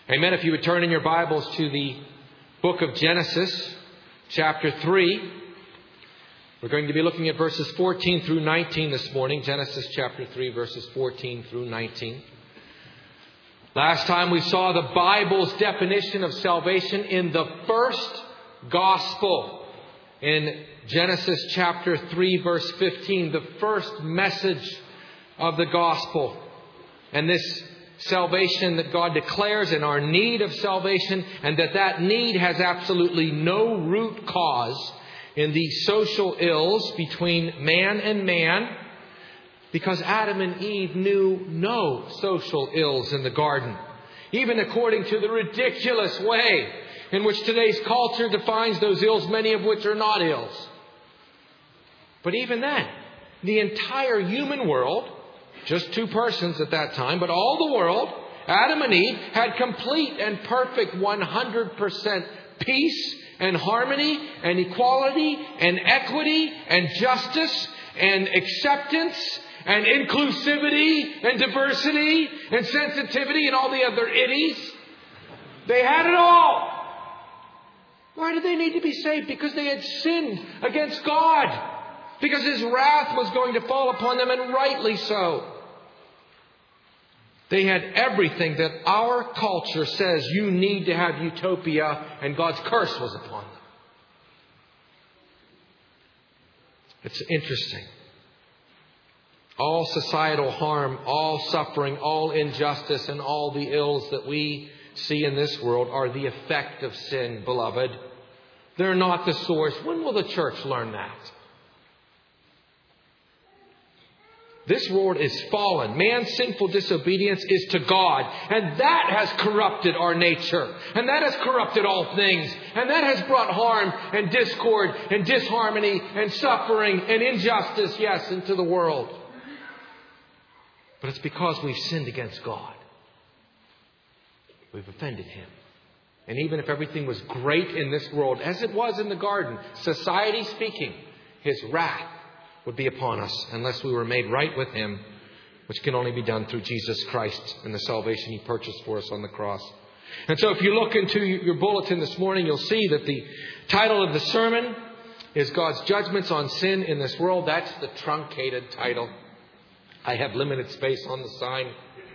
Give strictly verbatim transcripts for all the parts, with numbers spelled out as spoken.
Amen. If you would turn in your Bibles to the book of Genesis, chapter three. We're going to be looking at verses fourteen through nineteen this morning. Genesis chapter three, verses fourteen through nineteen. Last time we saw the Bible's definition of salvation in the first gospel. In Genesis chapter three, verse fifteen, the first message of the gospel. And this salvation that God declares and our need of salvation, and that that need has absolutely no root cause in the social ills between man and man, because Adam and Eve knew no social ills in the garden, even according to the ridiculous way in which today's culture defines those ills, many of which are not ills. But even then, the entire human world, just two persons at that time, but all the world, Adam and Eve, had complete and perfect one hundred percent peace and harmony and equality and equity and justice and acceptance and inclusivity and diversity and sensitivity and all the other itties. They had it all. Why did they need to be saved? Because they had sinned against God. Because His wrath was going to fall upon them, and rightly so. They had everything that our culture says you need to have utopia, and God's curse was upon them. It's interesting. All societal harm, all suffering, all injustice, and all the ills that we see in this world are the effect of sin, beloved. They're not the source. When will the church learn that? This world is fallen. Man's sinful disobedience is to God. And that has corrupted our nature. And that has corrupted all things. And that has brought harm and discord and disharmony and suffering and injustice, yes, into the world. But it's because we've sinned against God. We've offended Him. And even if everything was great in this world, as it was in the garden, society speaking, His wrath would be upon us unless we were made right with Him, which can only be done through Jesus Christ and the salvation He purchased for us on the cross. And so if you look into your bulletin this morning, you'll see that the title of the sermon is God's Judgments on Sin in This World. That's the truncated title. I have limited space on the sign.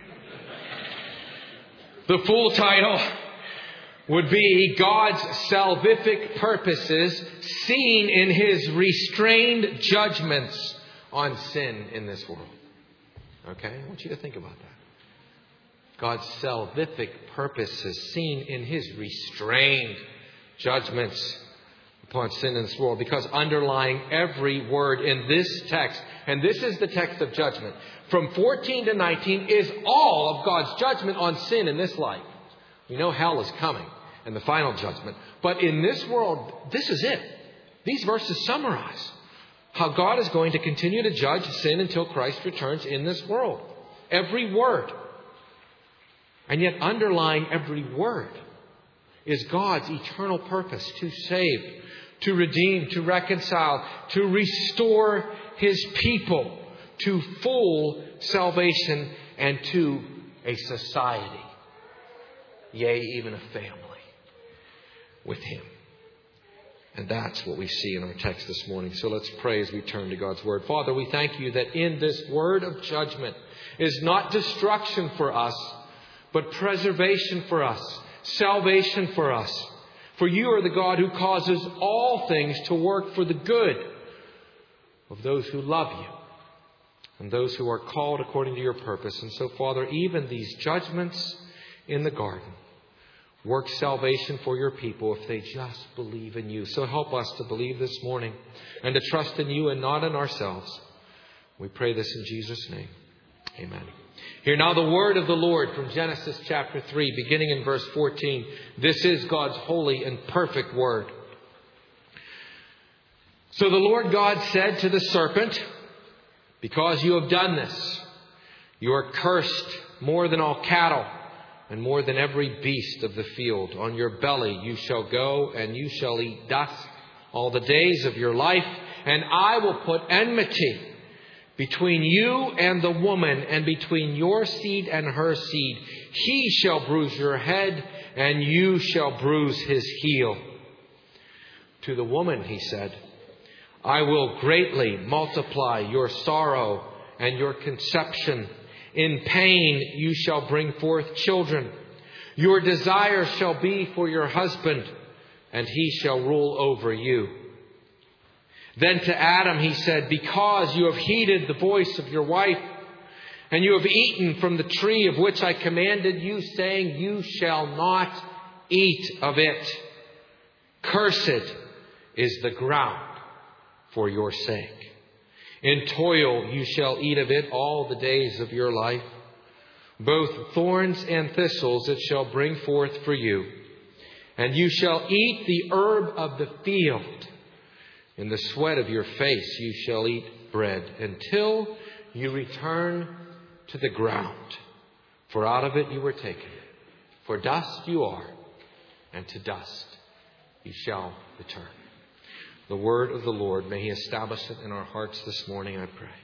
The full title would be God's salvific purposes seen in His restrained judgments on sin in this world. Okay? I want you to think about that. God's salvific purposes seen in His restrained judgments upon sin in this world. Because underlying every word in this text, and this is the text of judgment, from fourteen to nineteen is all of God's judgment on sin in this life. We know hell is coming and the final judgment. But in this world, this is it. These verses summarize how God is going to continue to judge sin until Christ returns in this world. Every word. And yet underlying every word is God's eternal purpose to save, to redeem, to reconcile, to restore His people to full salvation and to a society. Yea, even a family with Him. And that's what we see in our text this morning. So let's pray as we turn to God's Word. Father, we thank You that in this word of judgment is not destruction for us, but preservation for us, salvation for us. For You are the God who causes all things to work for the good of those who love You and those who are called according to Your purpose. And so, Father, even these judgments in the garden work salvation for Your people if they just believe in You. So help us to believe this morning and to trust in You and not in ourselves. We pray this in Jesus' name. Amen. Hear now the word of the Lord from Genesis chapter three, beginning in verse fourteen. This is God's holy and perfect word. So the Lord God said to the serpent, because you have done this, you are cursed more than all cattle and more than every beast of the field. On your belly you shall go, and you shall eat dust all the days of your life. And I will put enmity Between you and the woman, and between your seed and her seed, he shall bruise your head, and you shall bruise his heel. To the woman, he said, I will greatly multiply your sorrow and your conception. In pain you shall bring forth children. Your desire shall be for your husband, and he shall rule over you. Then to Adam he said, because you have heeded the voice of your wife, and you have eaten from the tree of which I commanded you, saying, you shall not eat of it. Cursed is the ground for your sake. In toil you shall eat of it all the days of your life. Both thorns and thistles it shall bring forth for you. And you shall eat the herb of the field. In the sweat of your face you shall eat bread, until you return to the ground. For out of it you were taken. For dust you are, and to dust you shall return. The word of the Lord, may he establish it in our hearts this morning, I pray.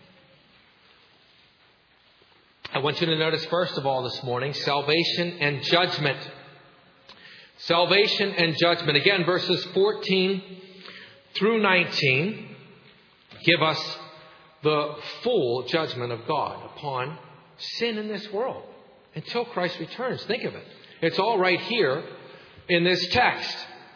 I want you to notice, first of all, this morning, salvation and judgment. Salvation and judgment. Again, verses fourteen through nineteen give us the full judgment of God upon sin in this world until Christ returns. Think of it. It's all right here in this text.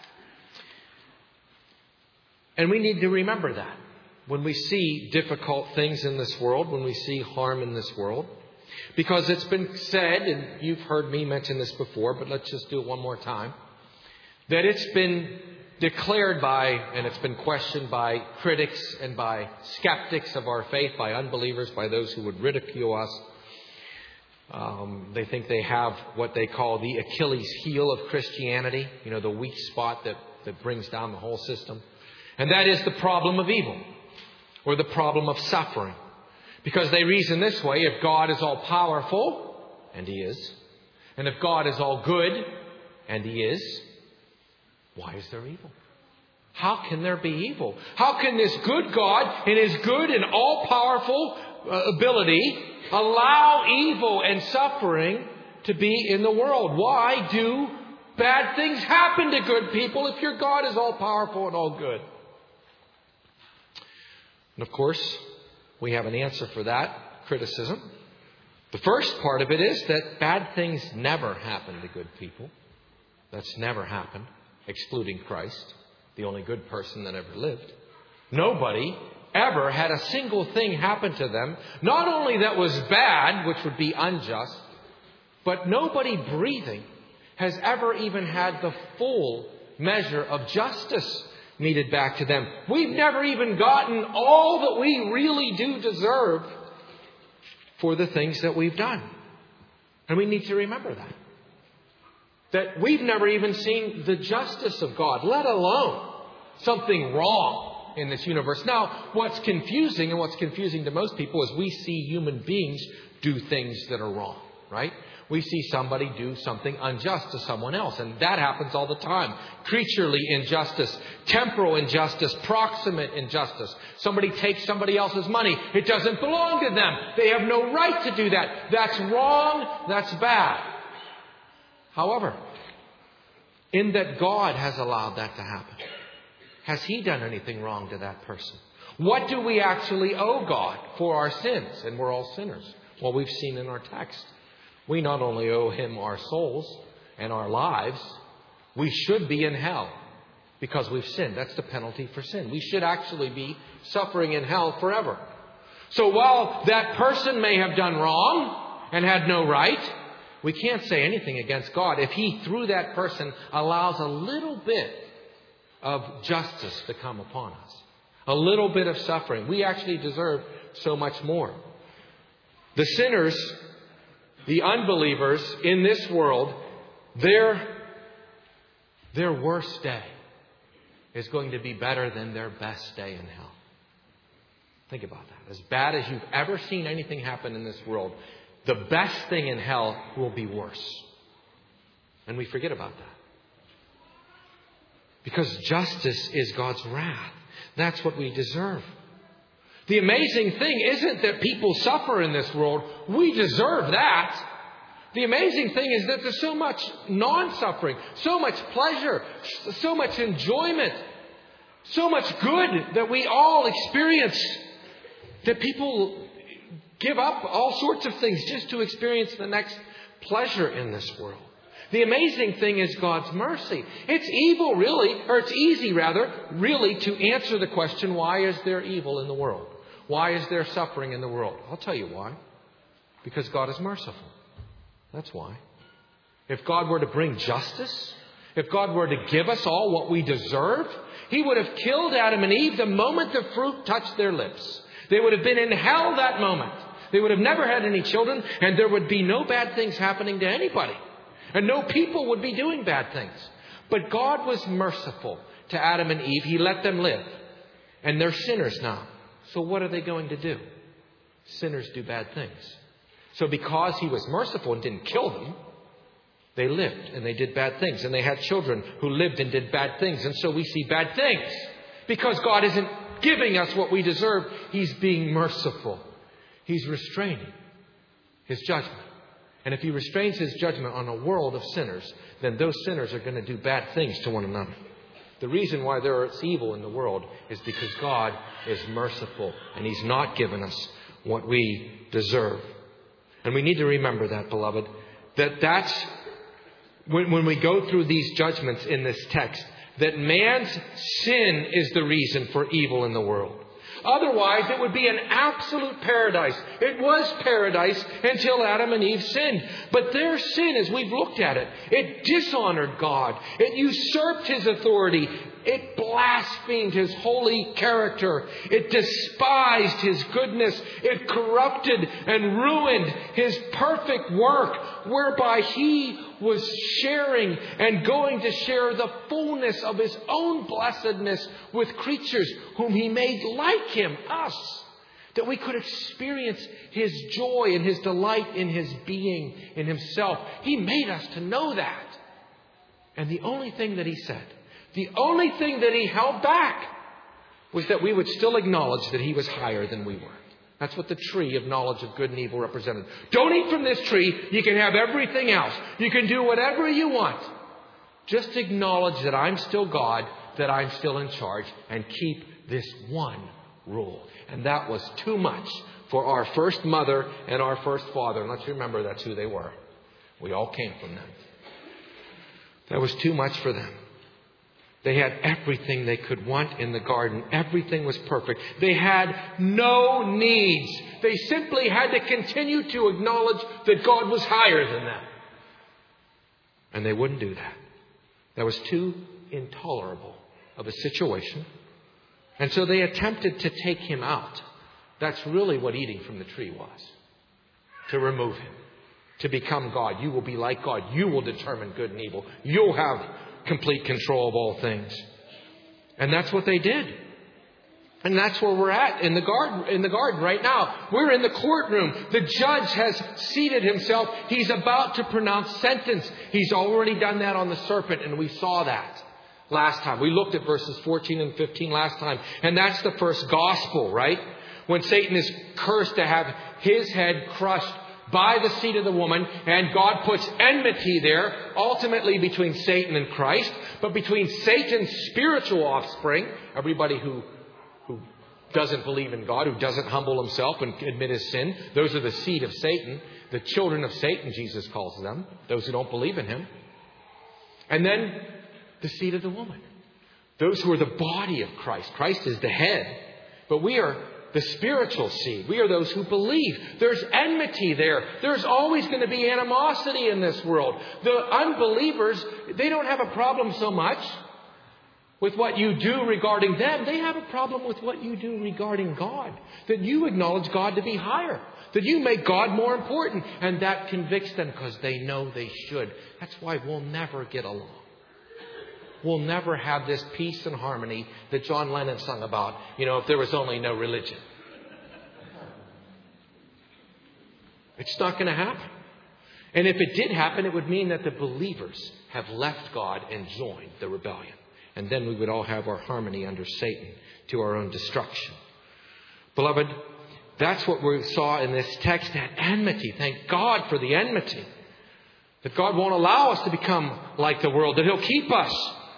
And we need to remember that when we see difficult things in this world, when we see harm in this world. Because it's been said, and you've heard me mention this before, but let's just do it one more time, that it's been declared by, and it's been questioned by critics and by skeptics of our faith, by unbelievers, by those who would ridicule us. Um, they think they have what they call the Achilles heel of Christianity, you know, the weak spot that, that brings down the whole system. And that is the problem of evil, or the problem of suffering. Because they reason this way: if God is all powerful, and he is, and if God is all good, and he is, why is there evil? How can there be evil? How can this good God, in his good and all-powerful uh, ability, allow evil and suffering to be in the world? Why do bad things happen to good people if your God is all-powerful and all good? And of course, we have an answer for that criticism. The first part of it is that bad things never happen to good people. That's never happened, excluding Christ, the only good person that ever lived. Nobody ever had a single thing happen to them, not only that was bad, which would be unjust, but nobody breathing has ever even had the full measure of justice meted back to them. We've never even gotten all that we really do deserve for the things that we've done. And we need to remember that. That we've never even seen the justice of God, let alone something wrong in this universe. Now, what's confusing, and what's confusing to most people, is we see human beings do things that are wrong, right? We see somebody do something unjust to someone else, and that happens all the time. Creaturely injustice, temporal injustice, proximate injustice. Somebody takes somebody else's money. It doesn't belong to them. They have no right to do that. That's wrong. That's bad. However, in that God has allowed that to happen, has he done anything wrong to that person? What do we actually owe God for our sins? And we're all sinners. Well, we've seen in our text. We not only owe him our souls and our lives, we should be in hell because we've sinned. That's the penalty for sin. We should actually be suffering in hell forever. So while that person may have done wrong and had no right, we can't say anything against God if he, through that person, allows a little bit of justice to come upon us. A little bit of suffering. We actually deserve so much more. The sinners, the unbelievers in this world, their, their worst day is going to be better than their best day in hell. Think about that. As bad as you've ever seen anything happen in this world, the best thing in hell will be worse. And we forget about that. Because justice is God's wrath. That's what we deserve. The amazing thing isn't that people suffer in this world. We deserve that. The amazing thing is that there's so much non-suffering, so much pleasure, so much enjoyment, so much good that we all experience, that people give up all sorts of things just to experience the next pleasure in this world. The amazing thing is God's mercy. It's evil, really, or it's easy, rather, really, to answer the question, why is there evil in the world? Why is there suffering in the world? I'll tell you why. Because God is merciful. That's why. If God were to bring justice, if God were to give us all what we deserve, He would have killed Adam and Eve the moment the fruit touched their lips. They would have been in hell that moment. They would have never had any children, and there would be no bad things happening to anybody. And no people would be doing bad things. But God was merciful to Adam and Eve. He let them live. And they're sinners now. So what are they going to do? Sinners do bad things. So because He was merciful and didn't kill them, they lived and they did bad things. And they had children who lived and did bad things. And so we see bad things. Because God isn't giving us what we deserve. He's being merciful. He's restraining His judgment. And if He restrains His judgment on a world of sinners, then those sinners are going to do bad things to one another. The reason why there is evil in the world is because God is merciful and He's not given us what we deserve. And we need to remember that, beloved, that that's when, when we go through these judgments in this text, that man's sin is the reason for evil in the world. Otherwise, it would be an absolute paradise. It was paradise until Adam and Eve sinned. But their sin, as we've looked at it, it dishonored God. It usurped His authority. It blasphemed His holy character. It despised His goodness. It corrupted and ruined His perfect work, whereby He was sharing and going to share the fullness of His own blessedness with creatures whom He made like Him, us, that we could experience His joy and His delight in His being, in Himself. He made us to know that. And the only thing that He said, the only thing that He held back, was that we would still acknowledge that He was higher than we were. That's what the tree of knowledge of good and evil represented. Don't eat from this tree. You can have everything else. You can do whatever you want. Just acknowledge that I'm still God, that I'm still in charge, and keep this one rule. And that was too much for our first mother and our first father. And let's remember that's who they were. We all came from them. That was too much for them. They had everything they could want in the garden. Everything was perfect. They had no needs. They simply had to continue to acknowledge that God was higher than them. And they wouldn't do that. That was too intolerable of a situation. And so they attempted to take Him out. That's really what eating from the tree was. To remove Him. To become God. You will be like God. You will determine good and evil. You'll have complete control of all things. And that's what they did. And that's where we're at in the garden, in the garden right now. We're in the courtroom. The judge has seated himself. He's about to pronounce sentence. He's already done that on the serpent, and we saw that last time. We looked at verses fourteen and fifteen last time. And that's the first gospel, right? When Satan is cursed to have his head crushed by the seed of the woman, and God puts enmity there, ultimately between Satan and Christ, but between Satan's spiritual offspring, everybody who who doesn't believe in God, who doesn't humble himself and admit his sin, those are the seed of Satan, the children of Satan, Jesus calls them, those who don't believe in Him. And then the seed of the woman, those who are the body of Christ. Christ is the head, but we are the spiritual seed. We are those who believe. There's enmity there. There's always going to be animosity in this world. The unbelievers, they don't have a problem so much with what you do regarding them. They have a problem with what you do regarding God. That you acknowledge God to be higher. That you make God more important. And that convicts them because they know they should. That's why we'll never get along. We'll never have this peace and harmony that John Lennon sung about, you know, if there was only no religion. It's not going to happen. And if it did happen, it would mean that the believers have left God and joined the rebellion. And then we would all have our harmony under Satan to our own destruction. Beloved, that's what we saw in this text, that enmity. Thank God for the enmity. That God won't allow us to become like the world, that He'll keep us.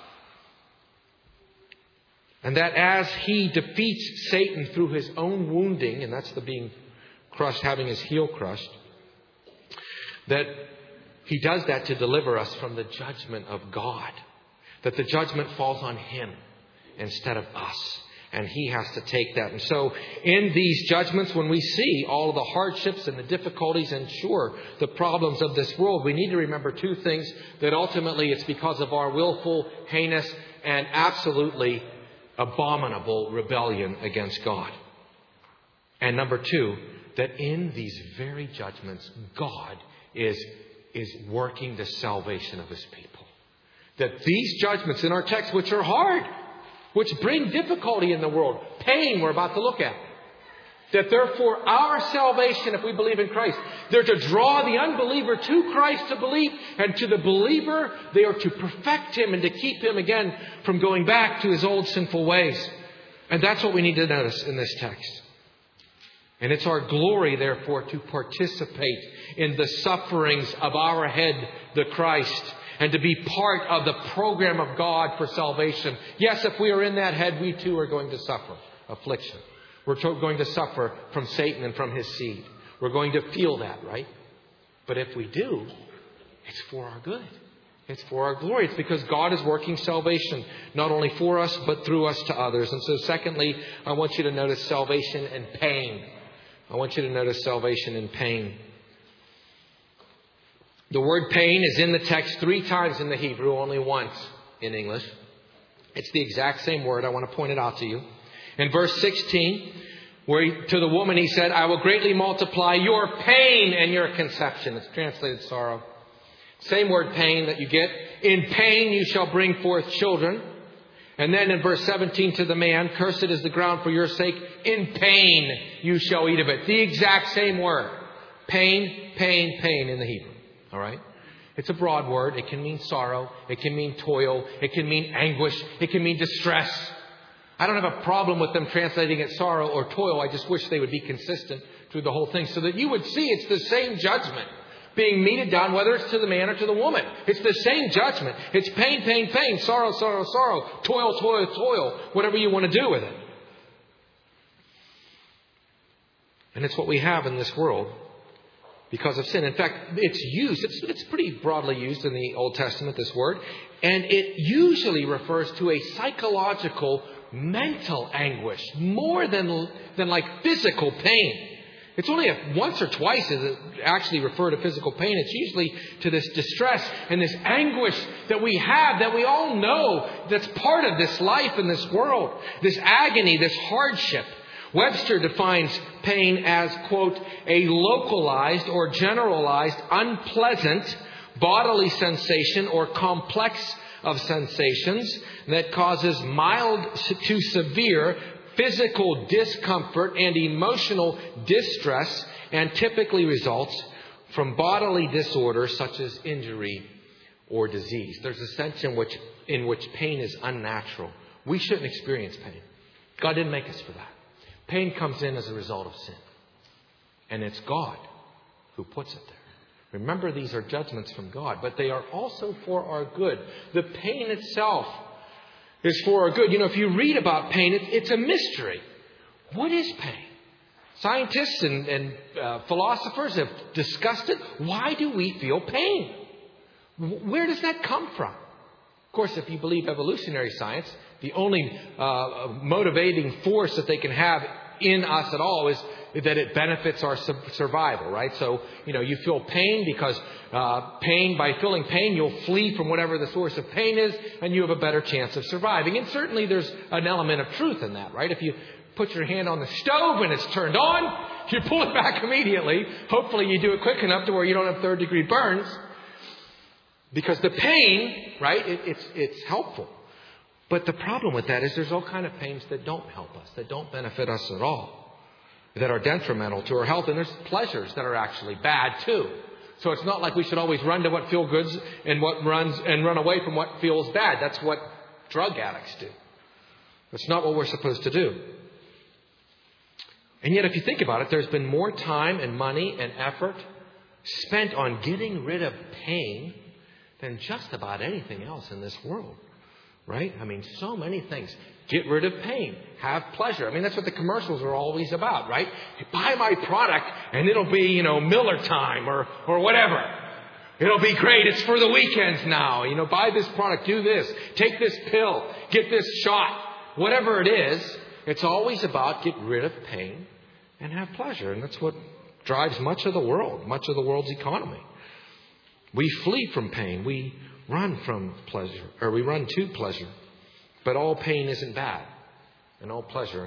And that as He defeats Satan through His own wounding, and that's the being crushed, having His heel crushed, that He does that to deliver us from the judgment of God. That the judgment falls on Him instead of us. And He has to take that. And so in these judgments, when we see all of the hardships and the difficulties and sure, the problems of this world, we need to remember two things. That ultimately it's because of our willful, heinous, and absolutely abominable rebellion against God. And number two, that in these very judgments, God is, is working the salvation of His people. That these judgments in our text, which are hard, which bring difficulty in the world, pain we're about to look at, that therefore our salvation, if we believe in Christ, they're to draw the unbeliever to Christ to believe, and to the believer, they are to perfect him and to keep him again from going back to his old sinful ways. And that's what we need to notice in this text. And it's our glory, therefore, to participate in the sufferings of our head, the Christ, and to be part of the program of God for salvation. Yes, if we are in that head, we too are going to suffer affliction. We're going to suffer from Satan and from his seed. We're going to feel that, right? But if we do, it's for our good. It's for our glory. It's because God is working salvation, not only for us, but through us to others. And so secondly, I want you to notice salvation and pain. I want you to notice salvation and pain. The word pain is in the text three times in the Hebrew, only once in English. It's the exact same word. I want to point it out to you. In verse sixteen, where he, to the woman he said, I will greatly multiply your pain and your conception. It's translated sorrow. Same word pain that you get. In pain you shall bring forth children. And then in verse seventeen to the man, cursed is the ground for your sake. In pain you shall eat of it. The exact same word. Pain, pain, pain in the Hebrew. All right? It's a broad word. It can mean sorrow. It can mean toil. It can mean anguish. It can mean distress. I don't have a problem with them translating it sorrow or toil. I just wish they would be consistent through the whole thing so that you would see it's the same judgment being meted down, whether it's to the man or to the woman. It's the same judgment. It's pain, pain, pain, sorrow, sorrow, sorrow, toil, toil, toil, whatever you want to do with it. And it's what we have in this world because of sin. In fact, it's used, it's, it's pretty broadly used in the Old Testament, this word. And it usually refers to a psychological, mental anguish, more than, than like physical pain. It's only a, once or twice does it actually refer to physical pain. It's usually to this distress and this anguish that we have, that we all know that's part of this life in this world. This agony, this hardship. Webster defines pain as, quote, a localized or generalized, unpleasant bodily sensation or complex of sensations that causes mild to severe physical discomfort and emotional distress, and typically results from bodily disorders such as injury or disease. There's a sense in which in which pain is unnatural. We shouldn't experience pain. God didn't make us for that. Pain comes in as a result of sin. And it's God who puts it there. Remember, these are judgments from God, but they are also for our good. The pain itself is for our good. You know, if you read about pain, it's, it's a mystery. What is pain? Scientists and, and uh, philosophers have discussed it. Why do we feel pain? Where does that come from? Of course, if you believe evolutionary science, the only uh, motivating force that they can have in us at all is that it benefits our survival, right? So, you know, you feel pain because uh, pain, by feeling pain, you'll flee from whatever the source of pain is, and you have a better chance of surviving. And certainly there's an element of truth in that, right? If you put your hand on the stove and it's turned on, you pull it back immediately. Hopefully you do it quick enough to where you don't have third degree burns. Because the pain, right, it, it's, it's helpful. But the problem with that is there's all kind of pains that don't help us, that don't benefit us at all, that are detrimental to our health. And there's pleasures that are actually bad too. So it's not like we should always run to what feels good and what runs and run away from what feels bad. That's what drug addicts do. That's not what we're supposed to do. And yet, if you think about it, there's been more time and money and effort spent on getting rid of pain than just about anything else in this world. Right? I mean, so many things. Get rid of pain. Have pleasure. I mean, that's what the commercials are always about, right? Buy my product and it'll be, you know, Miller time or, or whatever. It'll be great. It's for the weekends now. You know, buy this product. Do this. Take this pill. Get this shot. Whatever it is, it's always about get rid of pain and have pleasure. And that's what drives much of the world, much of the world's economy. We flee from pain. We run from pleasure, or we run to pleasure. But all pain isn't bad, and all pleasure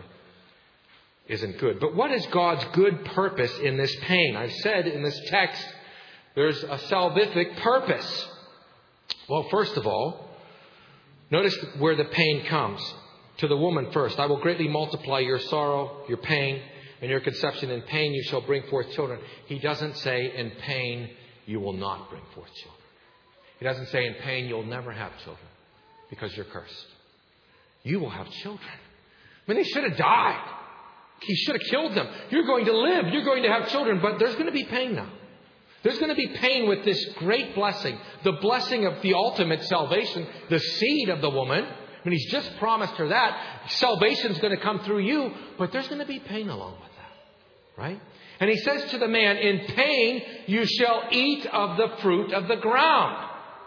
isn't good. But what is God's good purpose in this pain? I've said in this text, there's a salvific purpose. Well, first of all, notice where the pain comes. To the woman first, I will greatly multiply your sorrow, your pain, and your conception. In pain you shall bring forth children. He doesn't say in pain you will not bring forth children. He doesn't say in pain you'll never have children because you're cursed. You will have children. I mean, they should have died. He should have killed them. You're going to live. You're going to have children. But there's going to be pain now. There's going to be pain with this great blessing. The blessing of the ultimate salvation. The seed of the woman. I mean, He's just promised her that. Salvation's going to come through you. But there's going to be pain along with that. Right? And He says to the man, in pain you shall eat of the fruit of the ground.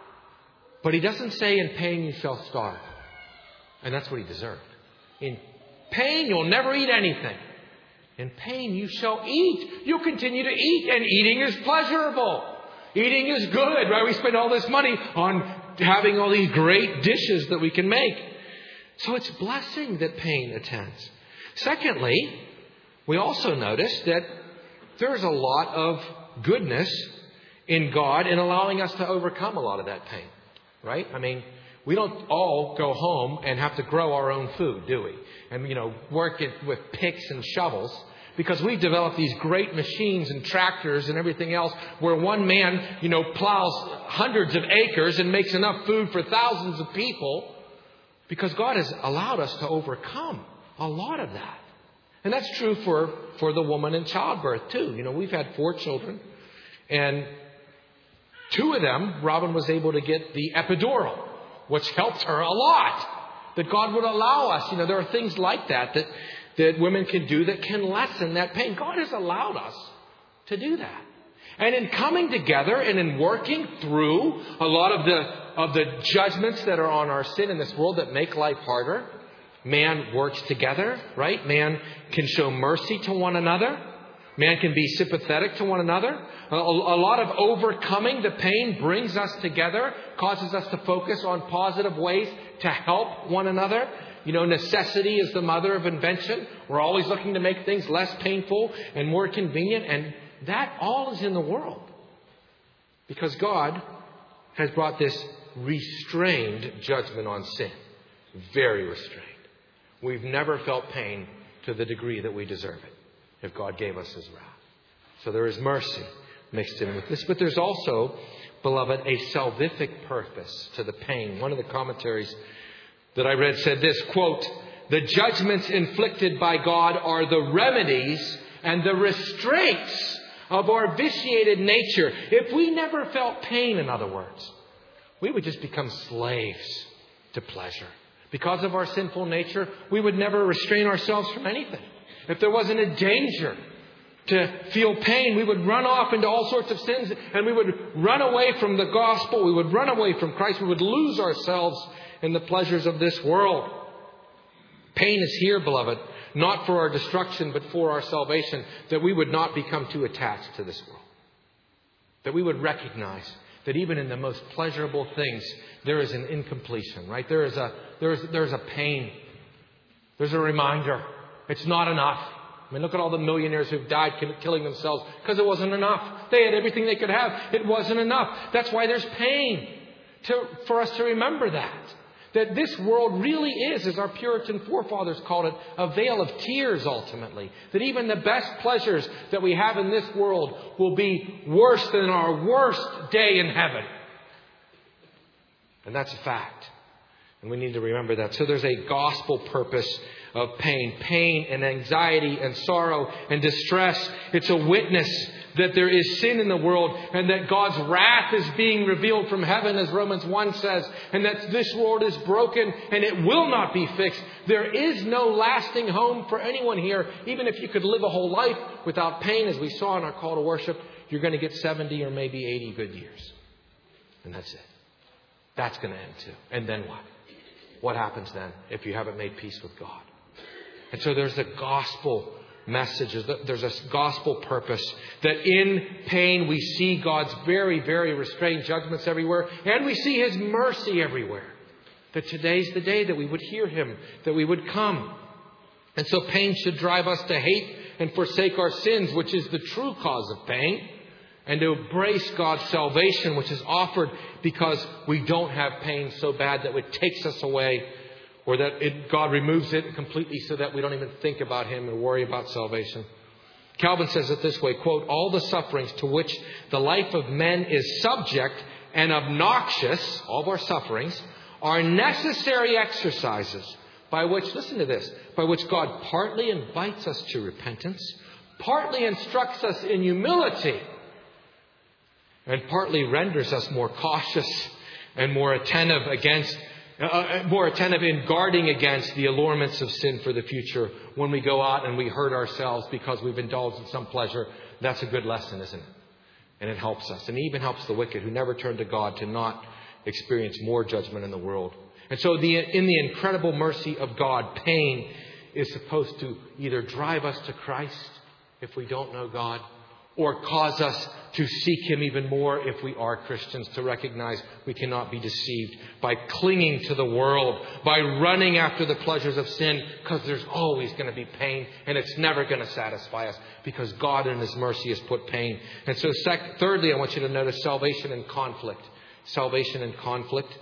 But He doesn't say in pain you shall starve. And that's what he deserved. In pain you'll never eat anything. In pain you shall eat. You'll continue to eat. And eating is pleasurable. Eating is good, right? We spend all this money on having all these great dishes that we can make. So it's blessing that pain attends. Secondly, we also notice that there's a lot of goodness in God in allowing us to overcome a lot of that pain. Right? I mean, we don't all go home and have to grow our own food, do we? And, you know, work it with picks and shovels. Because we've developed these great machines and tractors and everything else where one man, you know, plows hundreds of acres and makes enough food for thousands of people. Because God has allowed us to overcome a lot of that. And that's true for, for the woman in childbirth, too. You know, we've had four children. And two of them, Robin was able to get the epidural, which helped her a lot. That God would allow us. You know, there are things like that that, that women can do that can lessen that pain. God has allowed us to do that. And in coming together and in working through a lot of the, of the judgments that are on our sin in this world that make life harder, man works together, right? Man can show mercy to one another. Man can be sympathetic to one another. A, a lot of overcoming the pain brings us together, causes us to focus on positive ways to help one another. You know, necessity is the mother of invention. We're always looking to make things less painful and more convenient. And that all is in the world. Because God has brought this restrained judgment on sin. Very restrained. We've never felt pain to the degree that we deserve it. If God gave us His wrath. So there is mercy mixed in with this. But there's also, beloved, a salvific purpose to the pain. One of the commentaries that I read said this, quote, the judgments inflicted by God are the remedies and the restraints of our vitiated nature. If we never felt pain, in other words, we would just become slaves to pleasure. Because of our sinful nature, we would never restrain ourselves from anything. If there wasn't a danger to feel pain, we would run off into all sorts of sins and we would run away from the gospel. We would run away from Christ. We would lose ourselves in the pleasures of this world. Pain is here, beloved, not for our destruction, but for our salvation, that we would not become too attached to this world. That we would recognize that even in the most pleasurable things, there is an incompletion, right? There is a, there is, there is a pain. There's a reminder. It's not enough. I mean, look at all the millionaires who've died killing themselves because it wasn't enough. They had everything they could have. It wasn't enough. That's why there's pain to, for us to remember that. That this world really is, as our Puritan forefathers called it, a vale of tears ultimately. That even the best pleasures that we have in this world will be worse than our worst day in heaven. And that's a fact. And we need to remember that. So there's a gospel purpose of pain. Pain and anxiety and sorrow and distress. It's a witness that there is sin in the world and that God's wrath is being revealed from heaven, as Romans one says, and that this world is broken and it will not be fixed. There is no lasting home for anyone here. Even if you could live a whole life without pain, as we saw in our call to worship, you're going to get seventy or maybe eighty good years. And that's it. That's going to end too. And then what? What happens then if you haven't made peace with God? And so there's a gospel message. There's a gospel purpose that in pain we see God's very, very restrained judgments everywhere. And we see His mercy everywhere. That today's the day that we would hear Him, that we would come. And so pain should drive us to hate and forsake our sins, which is the true cause of pain. And to embrace God's salvation, which is offered because we don't have pain so bad that it takes us away, or that it, God removes it completely so that we don't even think about Him and worry about salvation. Calvin says it this way, quote, "All the sufferings to which the life of men is subject and obnoxious, all of our sufferings, are necessary exercises by which, listen to this, by which God partly invites us to repentance, partly instructs us in humility, and partly renders us more cautious and more attentive against, uh, more attentive in guarding against the allurements of sin for the future. When we go out and we hurt ourselves because we've indulged in some pleasure, that's a good lesson, isn't it? And it helps us. And it even helps the wicked who never turn to God to not experience more judgment in the world. And so the, in the incredible mercy of God, pain is supposed to either drive us to Christ if we don't know God, or cause us to seek Him even more if we are Christians, to recognize we cannot be deceived by clinging to the world, by running after the pleasures of sin, because there's always going to be pain and it's never going to satisfy us because God in His mercy has put pain. And so sec- thirdly, I want you to notice salvation and conflict. Salvation and conflict.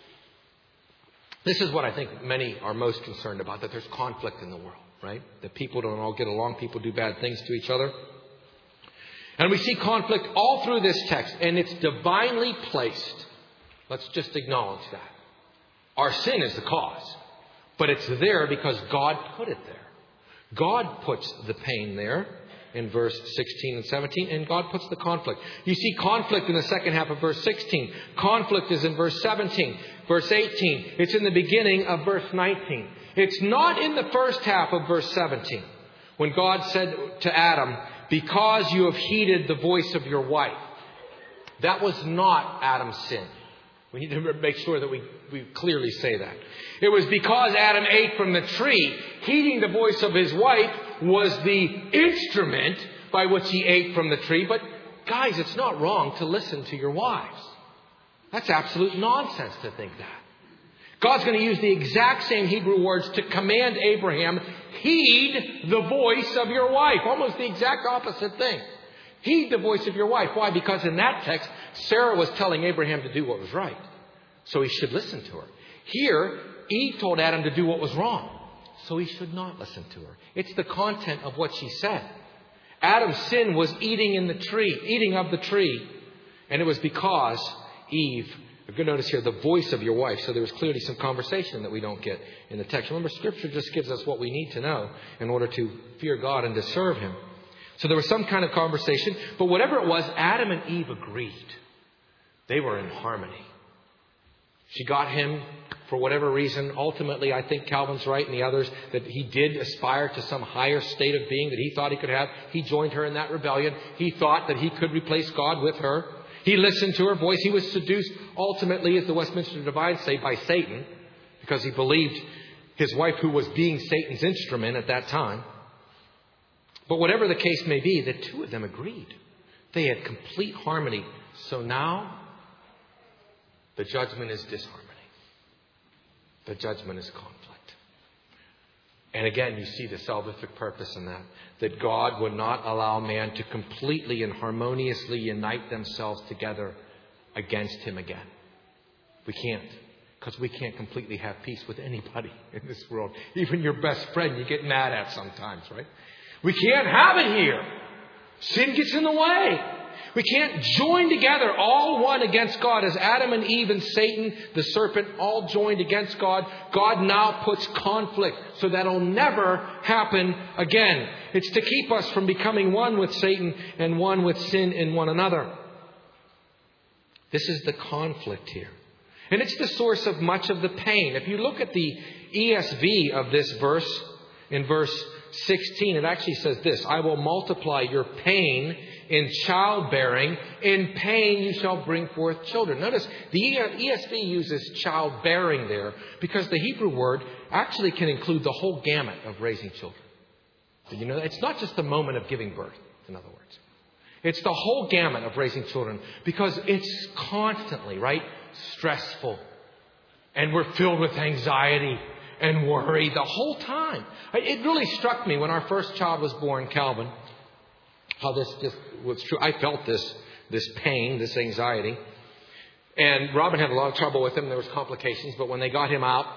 This is what I think many are most concerned about, that there's conflict in the world, right? That people don't all get along, people do bad things to each other. And we see conflict all through this text, and it's divinely placed. Let's just acknowledge that. Our sin is the cause, but it's there because God put it there. God puts the pain there in verse sixteen and seventeen, and God puts the conflict. You see conflict in the second half of verse sixteen. Conflict is in verse seventeen. Verse eighteen, it's in the beginning of verse nineteen. It's not in the first half of verse seventeen, when God said to Adam, "Because you have heeded the voice of your wife." That was not Adam's sin. We need to make sure that we, we clearly say that. It was because Adam ate from the tree. Heeding the voice of his wife was the instrument by which he ate from the tree. But guys, it's not wrong to listen to your wives. That's absolute nonsense to think that. God's going to use the exact same Hebrew words to command Abraham, heed the voice of your wife. Almost the exact opposite thing. Heed the voice of your wife. Why? Because in that text, Sarah was telling Abraham to do what was right. So he should listen to her. Here, Eve told Adam to do what was wrong. So he should not listen to her. It's the content of what she said. Adam's sin was eating in the tree, eating of the tree. And it was because Eve, you're going to notice here, the voice of your wife. So there was clearly some conversation that we don't get in the text. Remember, Scripture just gives us what we need to know in order to fear God and to serve Him. So there was some kind of conversation. But whatever it was, Adam and Eve agreed. They were in harmony. She got him for whatever reason. Ultimately, I think Calvin's right and the others, that he did aspire to some higher state of being that he thought he could have. He joined her in that rebellion. He thought that he could replace God with her. He listened to her voice. He was seduced, ultimately, as the Westminster Divines say, by Satan, because he believed his wife, who was being Satan's instrument at that time. But whatever the case may be, the two of them agreed. They had complete harmony. So now, the judgment is disharmony. The judgment is conflict. And again, you see the salvific purpose in that. That God would not allow man to completely and harmoniously unite themselves together against Him again. We can't. Because we can't completely have peace with anybody in this world. Even your best friend you get mad at sometimes, right? We can't have it here. Sin gets in the way. We can't join together, all one against God, as Adam and Eve and Satan, the serpent, all joined against God. God now puts conflict so that'll never happen again. It's to keep us from becoming one with Satan and one with sin in one another. This is the conflict here. And it's the source of much of the pain. If you look at the E S V of this verse, in verse sixteen, it actually says this: I will multiply your pain in childbearing. In pain you shall bring forth children. Notice the E S V uses childbearing there because the Hebrew word actually can include the whole gamut of raising children. But you know, it's not just the moment of giving birth, in other words. It's the whole gamut of raising children because it's constantly, right, stressful. And we're filled with anxiety and worry the whole time. It really struck me when our first child was born, Calvin, how this just was true. I felt this, this pain, this anxiety. And Robin had a lot of trouble with him. There was complications. But when they got him out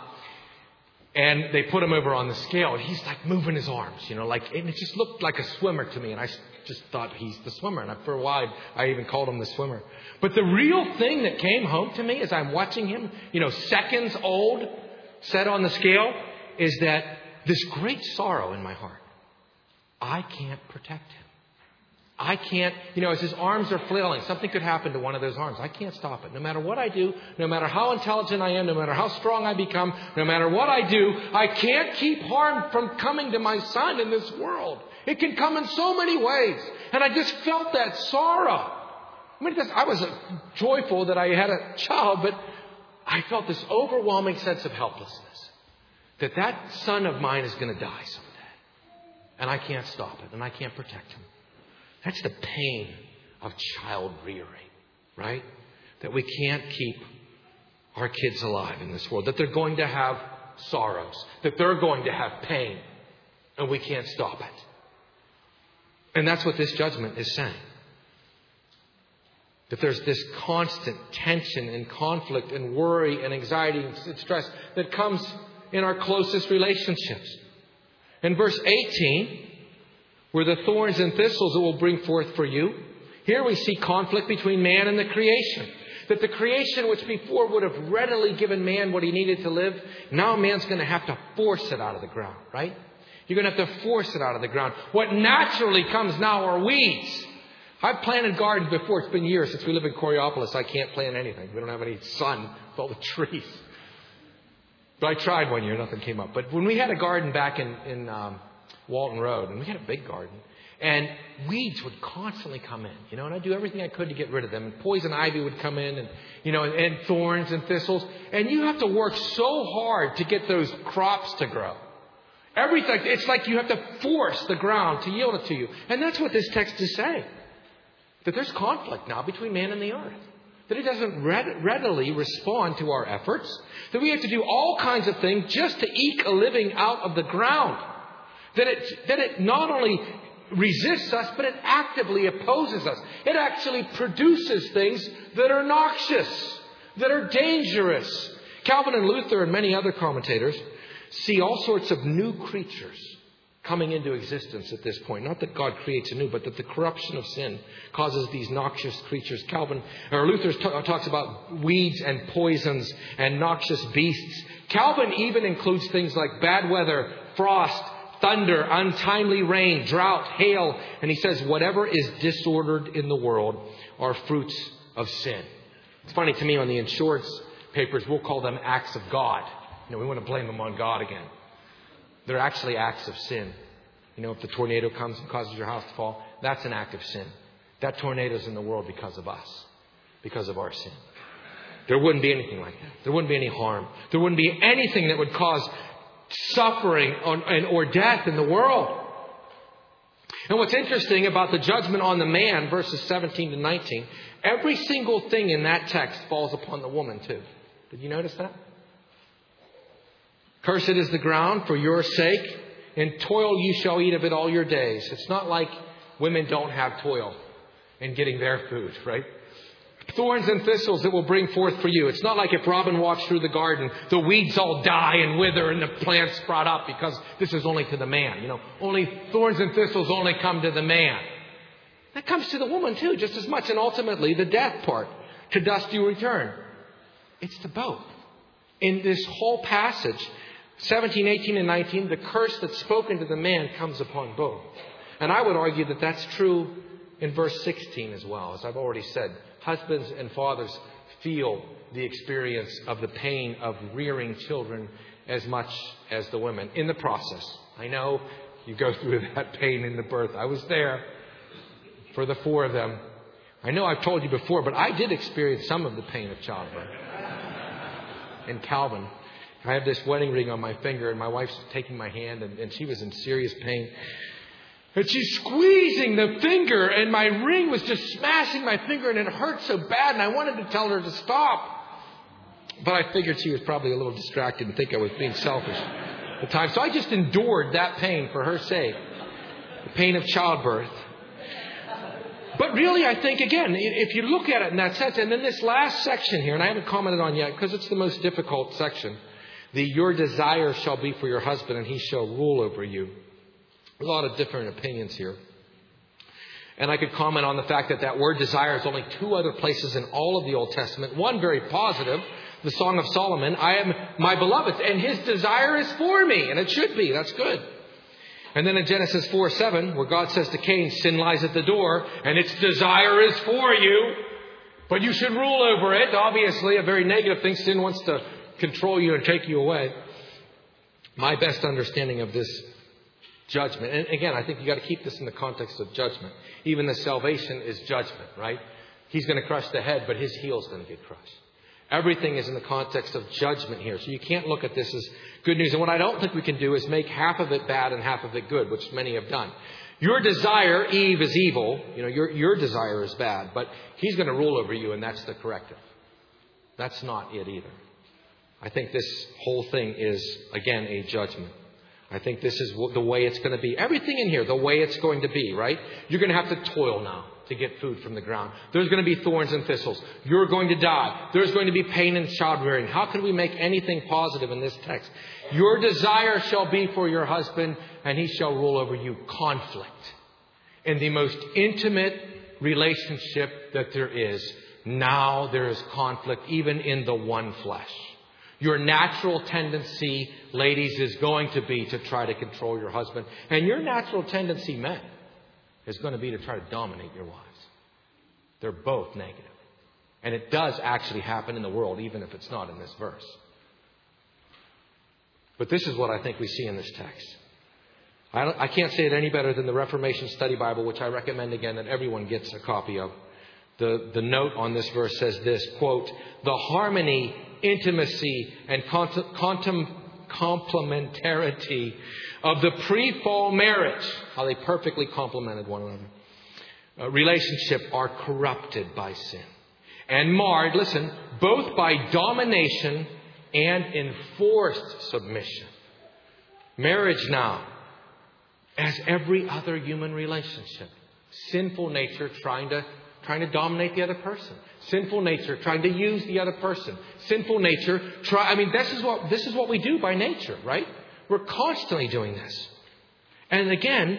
and they put him over on the scale, he's like moving his arms, you know, like, and it just looked like a swimmer to me. And I just thought he's the swimmer. And for a while, I even called him the swimmer. But the real thing that came home to me as I'm watching him, you know, seconds old, set on the scale, is that this great sorrow in my heart. I can't protect him. I can't, you know, as his arms are flailing, something could happen to one of those arms. I can't stop it. No matter what I do, no matter how intelligent I am, no matter how strong I become, no matter what I do, I can't keep harm from coming to my son in this world. It can come in so many ways. And I just felt that sorrow. I mean, I was joyful that I had a child, but I felt this overwhelming sense of helplessness. That that son of mine is going to die someday. And I can't stop it. And I can't protect him. That's the pain of child rearing, right? That we can't keep our kids alive in this world. That they're going to have sorrows. That they're going to have pain. And we can't stop it. And that's what this judgment is saying. That there's this constant tension and conflict and worry and anxiety and stress that comes in our closest relationships. In verse eighteen, where the thorns and thistles it will bring forth for you, here we see conflict between man and the creation. That the creation which before would have readily given man what he needed to live, now man's going to have to force it out of the ground, right? You're going to have to force it out of the ground. What naturally comes now are weeds. I've planted gardens before. It's been years since we live in Coriopolis. I can't plant anything. We don't have any sun with all the trees. But I tried one year. Nothing came up. But when we had a garden back in, in um, Walton Road, and we had a big garden, and weeds would constantly come in, you know, and I'd do everything I could to get rid of them. And poison ivy would come in, and, you know, and, and thorns and thistles. And you have to work so hard to get those crops to grow. Everything. It's like you have to force the ground to yield it to you. And that's what this text is saying. That there's conflict now between man and the earth. That it doesn't readily respond to our efforts. That we have to do all kinds of things just to eke a living out of the ground. That it, that it not only resists us, but it actively opposes us. It actually produces things that are noxious, that are dangerous. Calvin and Luther and many other commentators see all sorts of new creatures coming into existence at this point. Not that God creates anew, but that the corruption of sin causes these noxious creatures. Calvin or Luther t- talks about weeds and poisons and noxious beasts. Calvin even includes things like bad weather, frost, thunder, untimely rain, drought, hail. And he says whatever is disordered in the world are fruits of sin. It's funny to me, on the insurance papers, we'll call them acts of God. You know, we want to blame them on God again. They're actually acts of sin. You know, if the tornado comes and causes your house to fall, that's an act of sin. That tornado's in the world because of us, because of our sin. There wouldn't be anything like that. There wouldn't be any harm. There wouldn't be anything that would cause suffering or death in the world. And what's interesting about the judgment on the man, verses seventeen to nineteen, every single thing in that text falls upon the woman too. Did you notice that? Cursed is the ground for your sake. In toil you shall eat of it all your days. It's not like women don't have toil in getting their food, right? Thorns and thistles that will bring forth for you. It's not like if Robin walks through the garden, the weeds all die and wither and the plants sprout up, because this is only to the man. You know, only thorns and thistles only come to the man. That comes to the woman too, just as much. And ultimately, the death part. To dust you return. It's to both. In this whole passage, seventeen, eighteen, and nineteen, the curse that's spoken to the man comes upon both. And I would argue that that's true in verse sixteen as well. As I've already said, husbands and fathers feel the experience of the pain of rearing children as much as the women in the process. I know you go through that pain in the birth. I was there for the four of them. I know I've told you before, but I did experience some of the pain of childbirth. In Calvin, I have this wedding ring on my finger, and my wife's taking my hand, and, and she was in serious pain. And she's squeezing the finger, and my ring was just smashing my finger, and it hurt so bad, and I wanted to tell her to stop. But I figured she was probably a little distracted and think I was being selfish at the time. So I just endured that pain for her sake. The pain of childbirth. But really, I think, again, if you look at it in that sense, and then this last section here, and I haven't commented on yet because it's the most difficult section. The your desire shall be for your husband and he shall rule over you. A lot of different opinions here. And I could comment on the fact that that word desire is only two other places in all of the Old Testament. One very positive, the Song of Solomon. I am my beloved and his desire is for me. And it should be. That's good. And then in Genesis four seven, where God says to Cain, sin lies at the door and its desire is for you, but you should rule over it. Obviously, a very negative thing. Sin wants to control you and take you away. My best understanding of this judgment. And again, I think you got to keep this in the context of judgment. Even the salvation is judgment, right? He's going to crush the head, but his heel's going to get crushed. Everything is in the context of judgment here. So you can't look at this as good news. And what I don't think we can do is make half of it bad and half of it good, which many have done. Your desire, Eve, is evil. You know, your, your desire is bad, but he's going to rule over you, and that's the corrective. That's not it either. I think this whole thing is, again, a judgment. I think this is the way it's going to be. Everything in here, the way it's going to be, right? You're going to have to toil now to get food from the ground. There's going to be thorns and thistles. You're going to die. There's going to be pain and childbearing. How can we make anything positive in this text? Your desire shall be for your husband, and he shall rule over you. Conflict. In the most intimate relationship that there is, now there is conflict, even in the one flesh. Your natural tendency, ladies, is going to be to try to control your husband. And your natural tendency, men, is going to be to try to dominate your wives. They're both negative. And it does actually happen in the world, even if it's not in this verse. But this is what I think we see in this text. I, I can't say it any better than the Reformation Study Bible, which I recommend again that everyone gets a copy of. The, the note on this verse says this, quote, the harmony, intimacy, and contem- complementarity of the pre-fall marriage, how they perfectly complemented one another, uh, relationship are corrupted by sin. And marred, listen, both by domination and enforced submission. Marriage now, as every other human relationship, sinful nature trying to Trying to dominate the other person. Sinful nature trying to use the other person. Sinful nature try. I mean, this is what this is what we do by nature, right? We're constantly doing this. And again,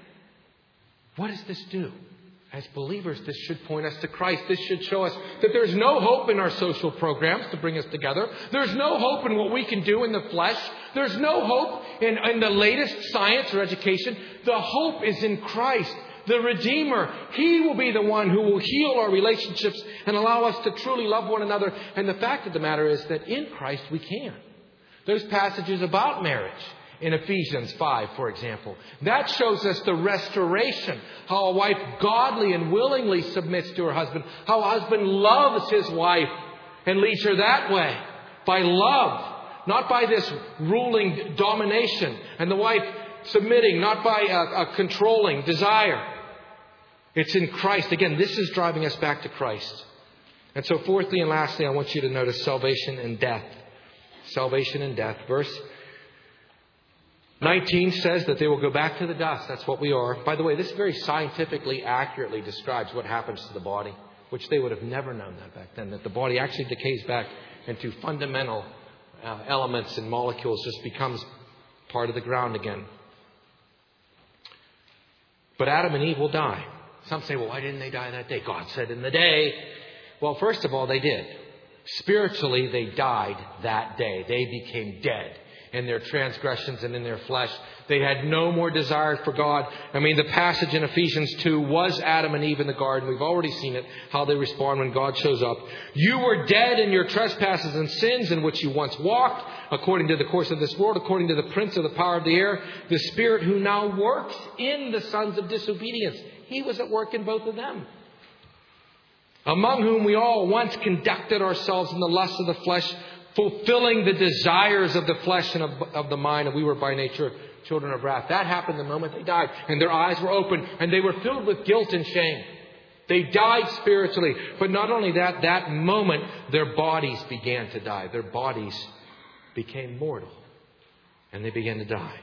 what does this do? As believers, this should point us to Christ. This should show us that there's no hope in our social programs to bring us together. There's no hope in what we can do in the flesh. There's no hope in, in the latest science or education. The hope is in Christ. The Redeemer, He will be the one who will heal our relationships and allow us to truly love one another. And the fact of the matter is that in Christ we can. Those passages about marriage in Ephesians five, for example, that shows us the restoration. How a wife godly and willingly submits to her husband. How a husband loves his wife and leads her that way. By love, not by this ruling domination. And the wife submitting, not by a, a controlling desire. It's in Christ. Again, this is driving us back to Christ. And so fourthly and lastly, I want you to notice salvation and death. Salvation and death. Verse nineteen says that they will go back to the dust. That's what we are. By the way, this very scientifically accurately describes what happens to the body, which they would have never known that back then, that the body actually decays back into fundamental uh, elements and molecules, just becomes part of the ground again. But Adam and Eve will die. Some say, well, why didn't they die that day? God said in the day. Well, first of all, they did. Spiritually, they died that day. They became dead in their transgressions and in their flesh. They had no more desire for God. I mean, the passage in Ephesians two was Adam and Eve in the garden. We've already seen it, how they respond when God shows up. You were dead in your trespasses and sins in which you once walked, according to the course of this world, according to the prince of the power of the air, the spirit who now works in the sons of disobedience. He was at work in both of them. Among whom we all once conducted ourselves in the lusts of the flesh, fulfilling the desires of the flesh and of, of the mind, and we were by nature children of wrath. That happened the moment they died, and their eyes were open, and they were filled with guilt and shame. They died spiritually. But not only that, that moment their bodies began to die. Their bodies became mortal, and they began to die.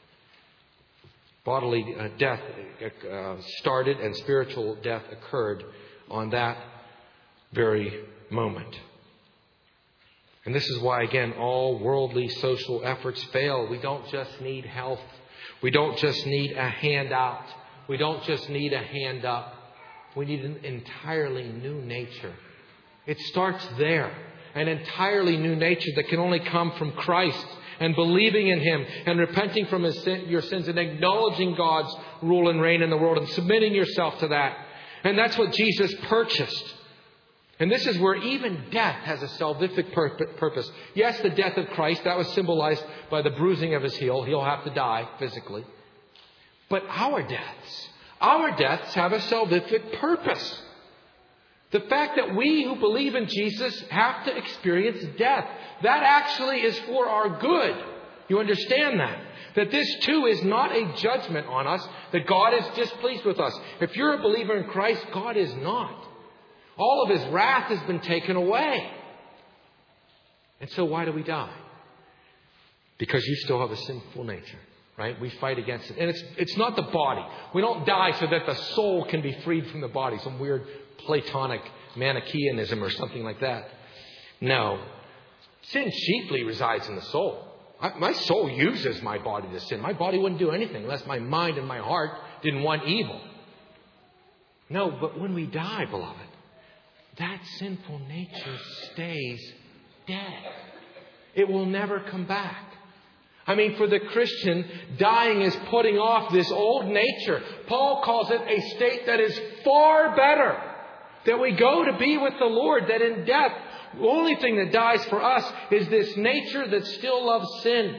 Bodily uh, death uh, started, and spiritual death occurred on that very moment. And this is why, again, all worldly social efforts fail. We don't just need health. We don't just need a handout. We don't just need a hand up. We need an entirely new nature. It starts there. An entirely new nature that can only come from Christ, and believing in Him and repenting from his sin, your sins, and acknowledging God's rule and reign in the world and submitting yourself to that. And that's what Jesus purchased. And this is where even death has a salvific purpose. Yes, the death of Christ, that was symbolized by the bruising of His heel. He'll have to die physically. But our deaths, our deaths have a salvific purpose. The fact that we who believe in Jesus have to experience death, that actually is for our good. You understand that? That this too is not a judgment on us, that God is displeased with us. If you're a believer in Christ, God is not. All of His wrath has been taken away. And so why do we die? Because you still have a sinful nature, right? We fight against it. And it's it's not the body. We don't die so that the soul can be freed from the body. Some weird Platonic Manichaeanism or something like that. No. Sin chiefly resides in the soul. I, my soul uses my body to sin. My body wouldn't do anything unless my mind and my heart didn't want evil. No, but when we die, beloved, that sinful nature stays dead. It will never come back. I mean, for the Christian, dying is putting off this old nature. Paul calls it a state that is far better. That we go to be with the Lord. That in death, the only thing that dies for us is this nature that still loves sin.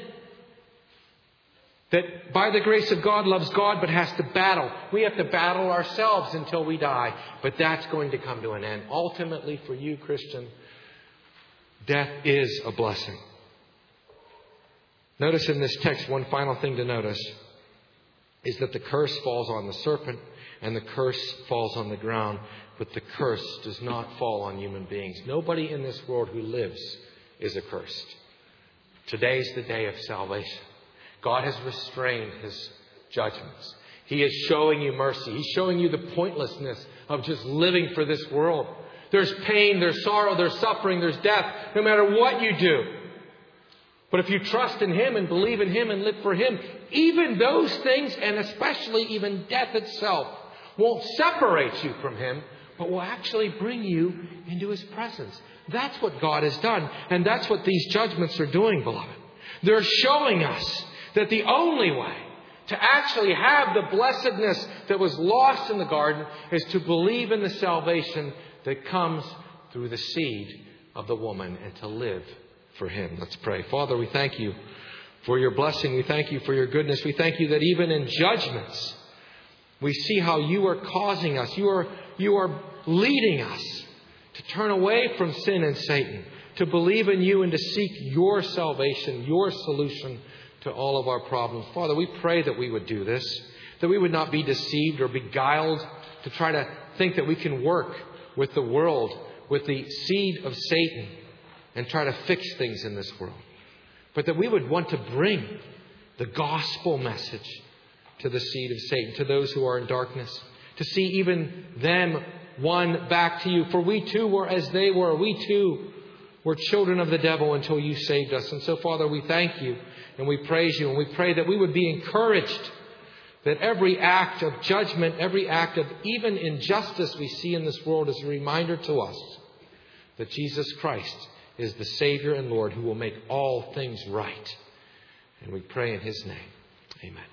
That by the grace of God loves God but has to battle. We have to battle ourselves until we die. But that's going to come to an end. Ultimately for you, Christian, death is a blessing. Notice in this text, one final thing to notice is that the curse falls on the serpent and the curse falls on the ground. But the curse does not fall on human beings. Nobody in this world who lives is accursed. Today's the day of salvation. God has restrained His judgments. He is showing you mercy. He's showing you the pointlessness of just living for this world. There's pain, there's sorrow, there's suffering, there's death, no matter what you do. But if you trust in Him and believe in Him and live for Him, even those things, and especially even death itself, won't separate you from Him, but will actually bring you into His presence. That's what God has done. And that's what these judgments are doing, beloved. They're showing us that the only way to actually have the blessedness that was lost in the garden is to believe in the salvation that comes through the seed of the woman and to live for Him. Let's pray. Father, we thank You for Your blessing. We thank You for Your goodness. We thank You that even in judgments, we see how You are causing us. You are, you are leading us to turn away from sin and Satan, to believe in You and to seek Your salvation, Your solution to all of our problems. Father, we pray that we would do this, that we would not be deceived or beguiled to try to think that we can work with the world, with the seed of Satan, and try to fix things in this world. But that we would want to bring the gospel message to the seed of Satan, to those who are in darkness, to see even them won back to You. For we too were as they were. We too were children of the devil until You saved us. And so, Father, we thank You and we praise You, and we pray that we would be encouraged that every act of judgment, every act of even injustice we see in this world is a reminder to us that Jesus Christ is the Savior and Lord who will make all things right. And we pray in His name. Amen.